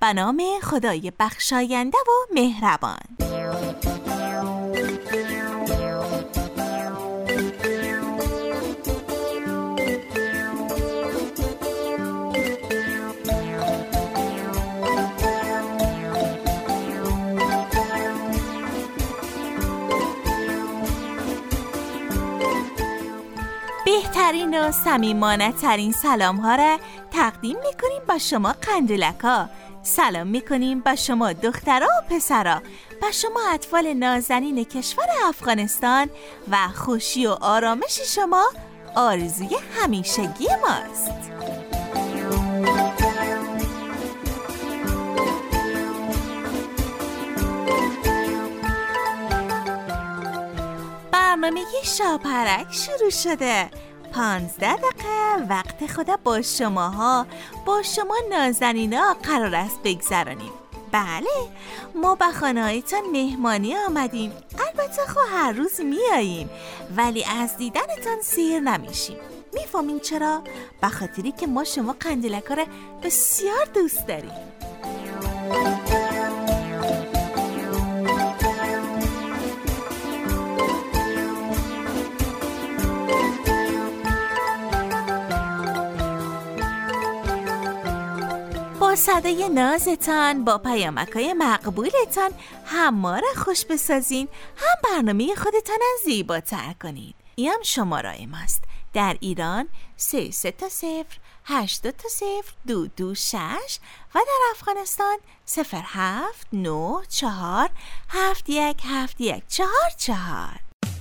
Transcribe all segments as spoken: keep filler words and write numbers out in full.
به نام خدای بخشاینده و مهربان. بهترین و صمیمانه ترین سلام ها را تقدیم میکنیم با شما قندولکا. سلام میکنیم با شما دخترها و پسرها، با شما اطفال نازنین کشور افغانستان و خوشی و آرامش شما آرزوی همیشگی ماست. برنامه شاپرک شروع شده. پانزده دقیقه وقت خدا با شماها، با شما نازنینا قرار است بگذرانیم. بله، ما به خانه‌هایتان مهمانی آمدیم. البته خب هر روز میاییم، ولی از دیدنتان سیر نمیشیم. میفهمین چرا؟ به خاطری که ما شما قندیلکا را بسیار دوست داریم. با صدای نازتان، با پیامک‌های مقبولتان هم ما را خوش بسازین، هم برنامه خودتان را زیباتر کنین. این هم شماره ماست. در ایران سه سه تا صفر هشت دو تا صفر دو دو شش و در افغانستان صفر هفت نه چهار هفت یک هفت یک چهار چهار.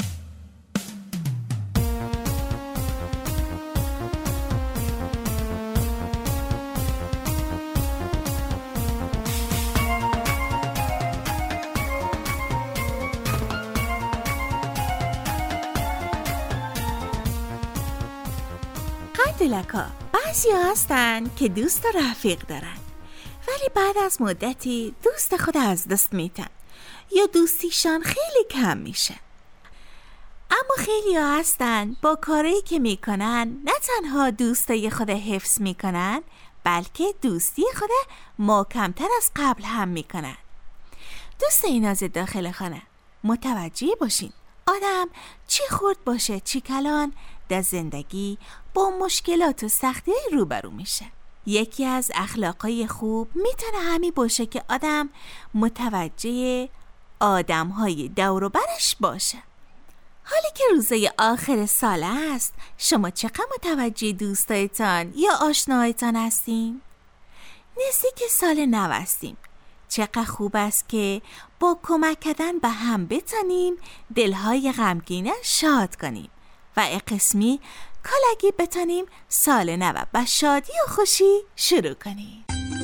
قندولکا، بعضی هستن که دوست و رفیق دارن ولی بعد از مدتی دوست خود از دست میتن یا دوستیشان خیلی کم میشه. اما خیلی هستن با کاری که میکنن نه تنها دوستای خود حفظ میکنن، بلکه دوستی خود محکمتر از قبل هم میکنن. دوستای ناز داخل خانه، متوجه باشین آدم چی خورد باشه چی کلان در زندگی با مشکلات و سختی روبرو میشه. یکی از اخلاقای خوب میتونه همین باشه که آدم متوجه آدمهای دور و برش باشه. حالی که روزای آخر سال است، شما چقدر متوجه دوستایتان یا آشناهایتان هستین؟ نزدیک سال نو هستیم. چقدر خوب است که با کمک کردن به هم بتونیم دلهای غمگین شاد کنیم و قسمی کالگی بتونیم سال نو با شادی و خوشی شروع کنیم.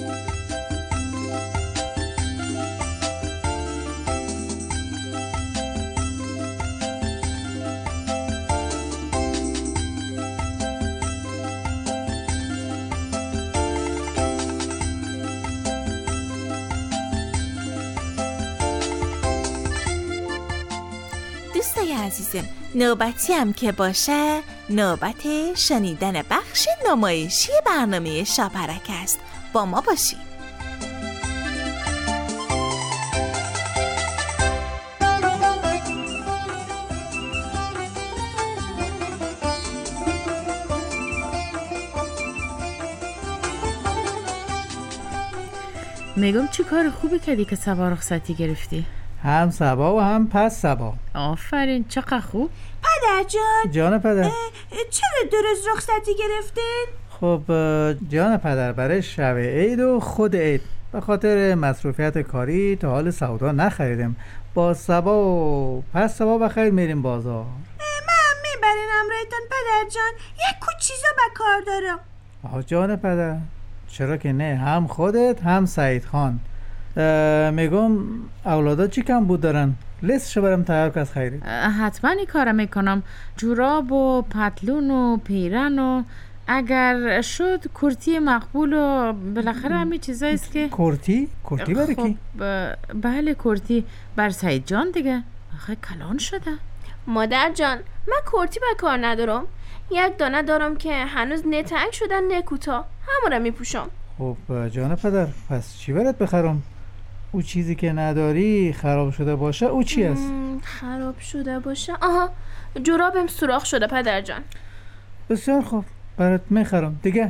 دوستای عزیزم، نوبتی هم که باشه نوبت شنیدن بخش نمایشی برنامه شاپرک است. با ما باشید. میگم چی کار خوبی کردی که صبا رخصتی گرفتی؟ هم صبا و هم پس صبا. آفرین، چقدر خوب. پدر جان جان پدر، چرا دو روز رخصتی گرفتین؟ خب جان پدر، برای شب عید و خود عید به خاطر مصروفیت کاری تا حال سودا نخریدیم. با صبا و پس صبا بخیر میریم بازار. من میبرین امرایتان پدر جان، یک کوچ چیزا به کار دارم. آها جان پدر، چرا که نه، هم خودت هم سعید خان. میگم اولادا چی کم بود دارن؟ لیستشو برام تیار کن از خیری. حتما این کارو میکنم. جوراب و پتلون و پیرن و اگر شد کرتی مقبول و بالاخره همین چیزاییست که کرتی؟ کرتی برای کی؟ بله کرتی بر سعید جان دیگه. آخه کلان شده. مادر جان، من کرتی به کار ندارم. یک دانه دارم که هنوز نه تنگ شدن نه کوتاه، همون رو میپوشم. خب جان پدر، پس چی برات بخرم؟ او چیزی که نداری خراب شده باشه او چی است؟ خراب شده باشه؟ آها، جورابم سوراخ شده پدر جان. بسیار خوب، برات میخرم. دیگه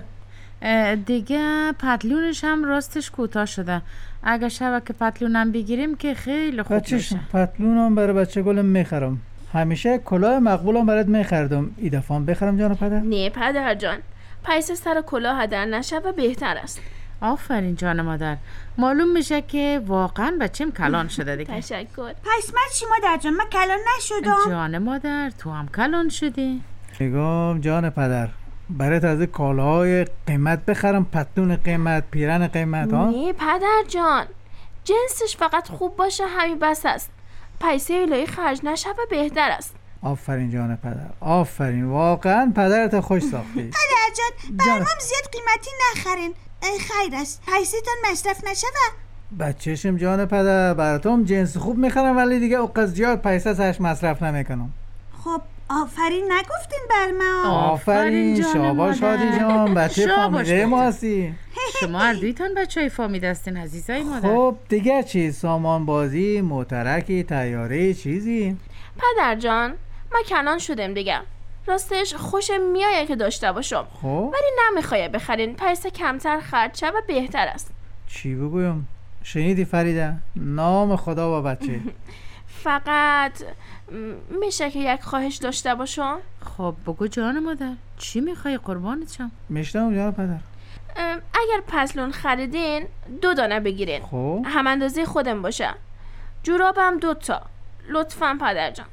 دیگه پتلونش هم راستش کوتاه شده. اگه شبه که پتلونم بگیریم که خیلی خوب میشه. پتلونم برای بچه گلم میخرم. همیشه کلاه مقبولم برات میخردم. ای دفعه بخرم جان پدر؟ نه پدر جان، پیسه سر کلاه هدر نشه و بهتر است. آفرین جان مادر، معلوم میشه که واقعا بچم کلان شده دیگه. تشکر. پس من چی مادر جان؟ من کلان نشدم. جان مادر تو هم کلان شدی. میگم جان پدر، برات از کالاهای قیمت بخرم، پتلون قیمت، پیرن قیمت ها؟ نه پدر جان، جنسش فقط خوب باشه همین بس است. پیسه الهی خرج نشه و بهتر است. آفرین جان پدر، آفرین، واقعا پدرت خوش ساختی. پدر جان برام زیاد قیمتی نخرین، خیر است، پیسه‌تان مصرف نشه و بچه‌شم جان پدر، براتون جنس خوب میخرم ولی دیگه اوقات زیاد پیسه سرش مصرف نمیکنم. خب آفرین نگفتین بر ما؟ آفرین، شاباش هادی جان، بچه فامیله ما هستی. شما هر دویتان بچه های فامیل هستین عزیزای مادر. خب دیگه چی؟ سامان بازی، موترکی، تیاره، چیزی؟ پدر جان ما کنان شدیم دیگه. راستش خوشم میایه که داشته باشم، خب ولی نمیخواه بخرین، پیسه کمتر خرج شه و بهتر است. چی بگویم؟ شنیدی فریده؟ نام خدا و بچه. فقط میشه که یک خواهش داشته باشم؟ خب بگو جان مادر، چی میخوای قربانت شم؟ میشنم جان پدر. اگر پتلون خریدین دو دانه بگیرین، خب هم اندازه خودم باشه. جورابم دو تا لطفاً پدر جان.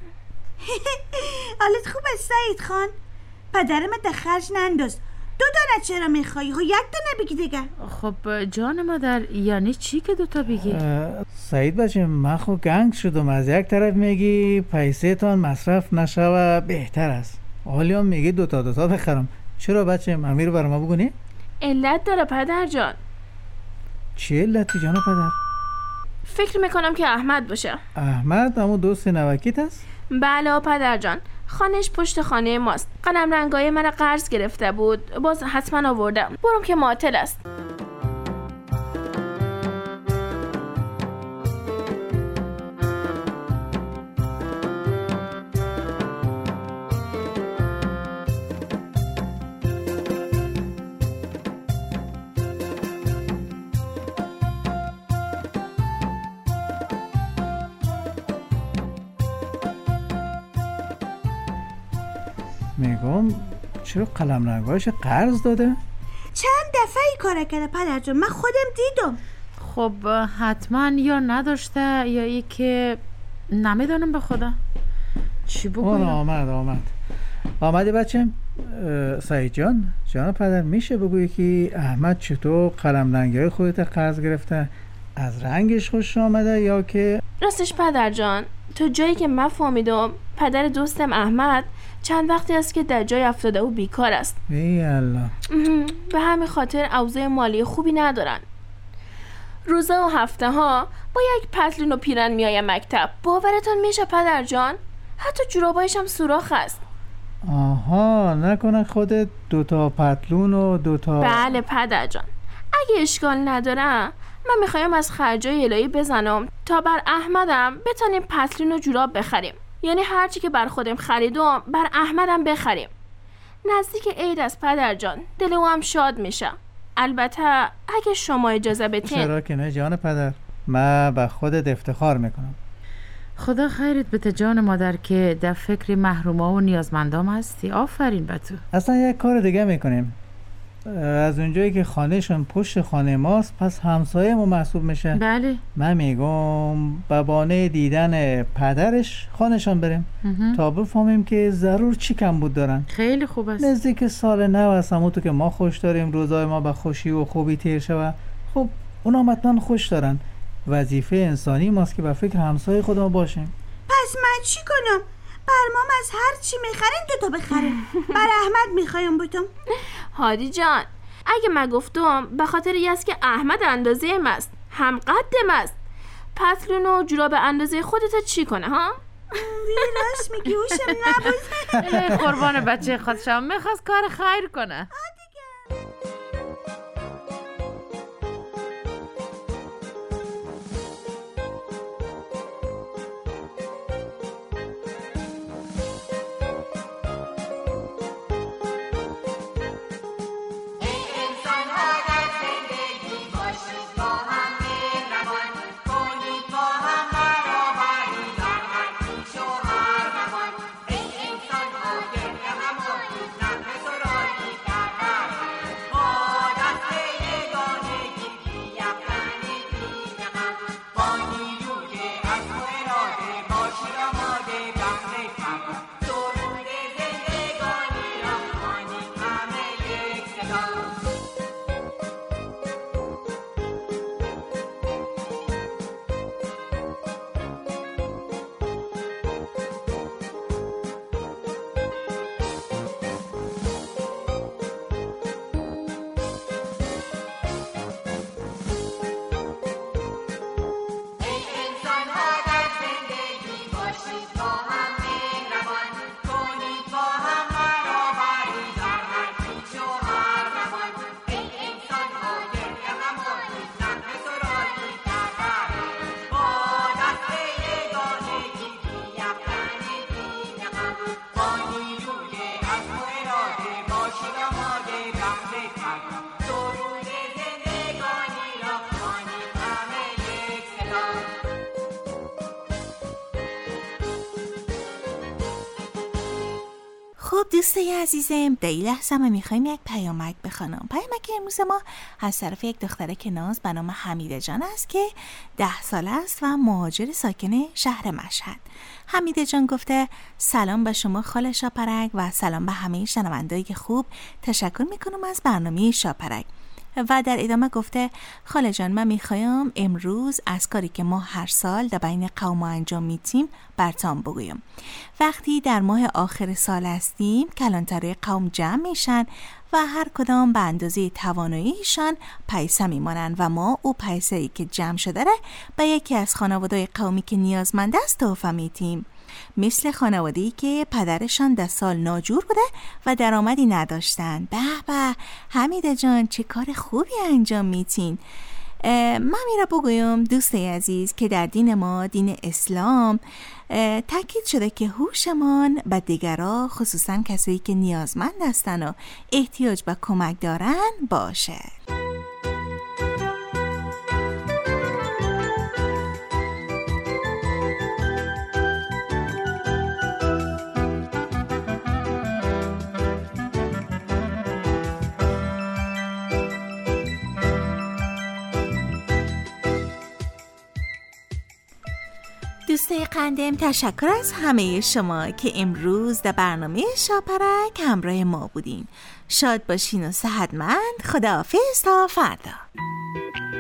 حالت خوب است سعید خان؟ پدرم ده خرج ننداز. دو دانه چرا میخوایی؟ خب یک دانه بگی دیگه. خب جان مادر یعنی چی که دوتا بگی؟ سعید بچه، من خب گنگ شدم. از یک طرف میگی پیسه تان مصرف نشه و بهتر است، حالی هم میگی دوتا دوتا بخرم. چرا بچه؟ امیر برای ما بگونی؟ علت داره پدر جان. چی علتی جان پدر؟ فکر میکنم که احمد باشه. احمد همون دوست نوکیت است؟ بله پدر جان، خانهش پشت خانه ماست. قلم رنگای من قرض گرفته بود، باز حتما آوردم. برم که معطل است. میگم چرا قلم رنگایش قرض داده؟ چند دفعه ای کار کرده پدر جان، من خودم دیدم. خب حتما یا نداشته یا ای که نمیدونم به خدا. چی بگویم؟ آمد آمد آمدی بچه. سعید جان، جان پدر، میشه بگویی که احمد چطور قلم رنگای خودت قرض گرفته؟ از رنگش خوش آمده یا که؟ راستش پدر جان، تو جایی که من فهمیدم پدر دوستم احمد چند وقتی است که در جای افتاده و بیکار است. ای الله. به همین خاطر اوضاع مالی خوبی ندارن. روزه و هفته ها با یک پتلون و پیرن میای مکتب. باورتان میشه پدر جان؟ حتی جورابایش هم سوراخ است. آها، نکنه خودت دوتا پتلون و دوتا؟ بله پدر جان، اگه اشکال نداره من میخوایم از خرجای الهی بزنم تا بر احمدم بتونیم پتلون و جوراب بخریم. یعنی هرچی که بر خودم خریدم بر احمدم بخریم. نزدیک عید است پدر جان، دل او هم شاد میشه. البته اگه شما اجازه بدین. چرا که نه جان پدر، من به خودت افتخار میکنم. خدا خیرت بده جان مادر که در فکر محروما و نیازمندام هستی. آفرین به تو. اصلا یک کار دیگه میکنیم. از اونجایی که خانهشون پشت خانه ماست، پس همسایه ما محسوب میشه. بله. من میگم به بهانه دیدن پدرش خانهشون بریم تا بفهمیم که ضرور چی کم بود دارن. خیلی خوب است. نزدیک سال نو است، همون تو که ما خوش داریم، روزای ما به خوشی و خوبی تیر شود. خب اونا مطمئن خوش دارن. وظیفه انسانی ماست که به فکر همسایه خود ما باشیم. پس من چی کنم؟ برمام از هر چی میخرین دوتا بخرین. بر احمد میخوایم بودم. هادی جان، اگه من گفتم به خاطر این است که احمد اندازه ام است، هم قدم است. پتلون و جوراب اندازه خودت چی کنه ها؟ راست میگی، هوشم نبود. قربان بچه خودشم میخواست کار خیر کنه. خب دوستای عزیزم، در این لحظه ما میخوایم یک پیامک بخوانم. پیامک امروز ما از طرف یک دختره که ناز به نام حمیده جان است که ده ساله است و مهاجر ساکن شهر مشهد. حمیده جان گفته سلام به شما خاله شاپرک و سلام به همه شنوندایی که خوب. تشکر میکنم از برنامه شاپرک. و در ادامه گفته خاله جان من میخوایم امروز از کاری که ما هر سال در بین قوم انجام میتیم برتان بگویم. وقتی در ماه آخر سال هستیم کلانترهای قوم جمع میشن و هر کدام به اندازه تواناییشان پیسه میمانند و ما او پیسه‌ای که جمع شده را به یکی از خانواده‌های قومی که نیازمند است تحفه میدیم. مثل خانواده‌ای که پدرشان در سال ناجور بوده و درآمدی نداشتن. به به حمیده جان چه کار خوبی انجام میتین. من میره بگویم دوستای عزیز که در دین ما، دین اسلام، تاکید شده که هوشمان به دیگران، خصوصا کسایی که نیازمند هستن و احتیاج به کمک دارن باشه. دوستای قندم، تشکر از همه شما که امروز در برنامه شاپرک همراه ما بودین. شاد باشین و صحتمند. خداحافظ تا فردا.